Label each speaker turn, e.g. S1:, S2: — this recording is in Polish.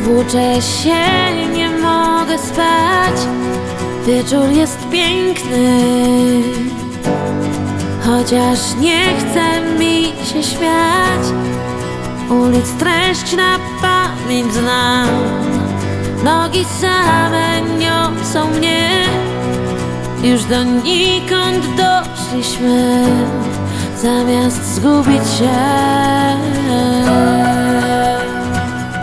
S1: Włóczę się, nie mogę spać. Wieczór jest piękny, chociaż nie chce mi się śmiać. Ulic treść na pamięć znam. Nogi same niosą mnie, już donikąd doszliśmy, zamiast zgubić się.